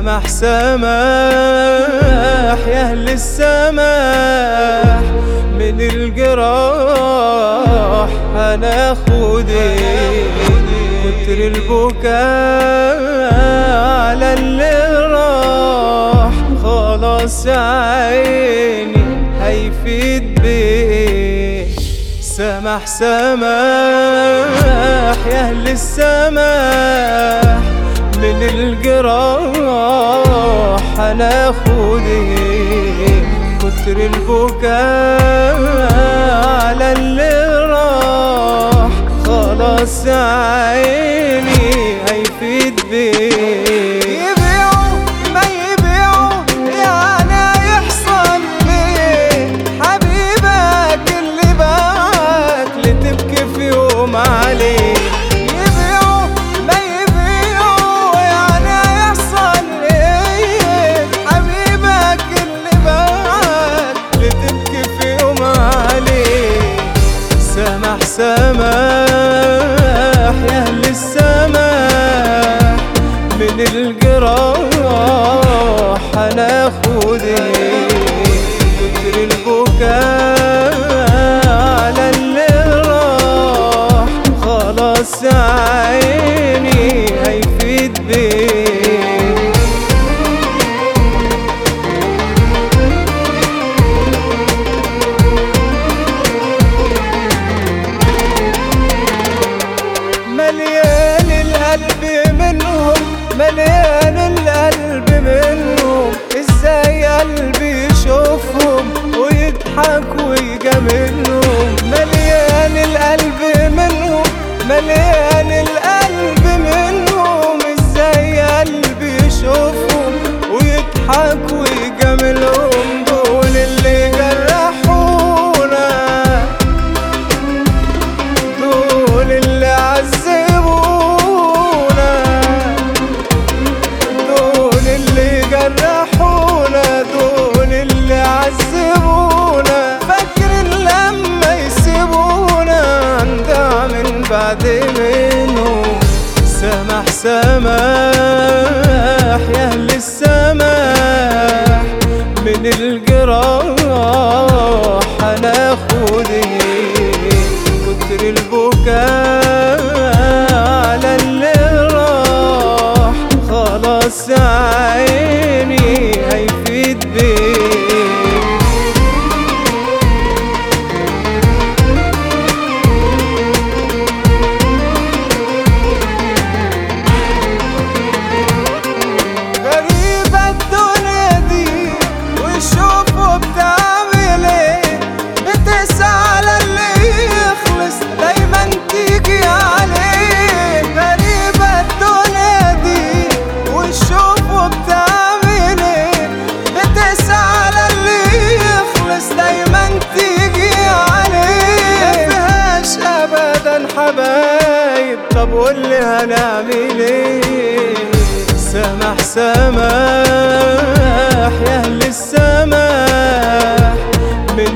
سمح سماح يا أهل السماح، من الجراح هناخد كتر البكاء على اللي راح، خلاص عيني هيفيد بيه. سمح سماح يا أهل السماح، من الجراح هناخد كتر البكاء على اللي راح، خلاص عيني هيفيد بيه. يبيعوا ما يبيعوا يعني هيحصل ليه؟ حبيبك اللي باعك لتبكي في يوم عليه. يبيعوا ما يبيعوا يعني هيحصل ليه؟ حبيبك اللي باعك لتبكي في يوم عليه. سمح سماح يا أهل السماح، من الجراح هناخد كتر البكاء على اللي راح، خلاص عيني هيفيد بيه. مليان القلب منهم، مليان القلب منهم، ازاي قلبي يشوفهم ويضحك ويجاملهم. مليان القلب منهم، مليان القلب منهم، ازاي قلبي يشوفهم ويضحك ويجاملهم. دول اللي جرحونا، دول اللي عذبونا، دول اللي جرحونا، دول اللي عذبونا. فاكرين لما يسيبونا ندع من بعد منهم. سمح سماح يا أهل السماح، من الجراح هناخد كتر البكاء على اللي راح، خلاص عيني هيفيد بيه. غريبة الدنيا دي وشوفوا بتعمل ايه، بتسعى على اللي يخلص دايما تيجي عليه. غريبة الدنيا دي وشوفوا بتعمل ايه، بتسعى على اللي يخلص دايما تيجي عليه. مفيهاش ابدا حبايب، طب قولي هنعمل ايه؟ سمح سماح يا أهل السماح، من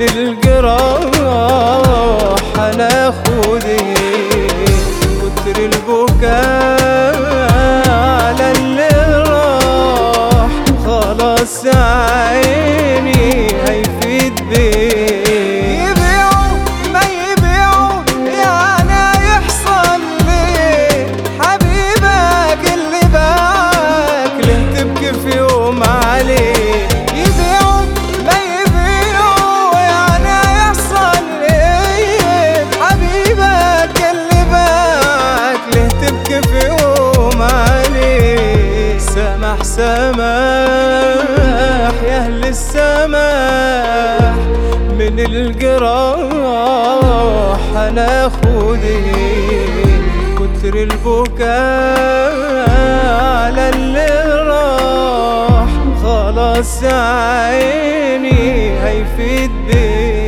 الجراح هناخد كتر البكاء على اللي راح، خلاص عيني هيفيد بيه. يبيعوا ما يبيعوا يعني هيحصل ليه؟ حبيبك اللي باعك ليه تبكي في يوم عليه. يبيعوا ما يبيعوا يعني هيحصل ليه؟ حبيبك اللي باعك ليه تبكي في يوم عليه. سمح سماح يا أهل السماح، من الجراح هناخد كتر البكاء على اللي راح، خلاص عيني هيفيد بيه.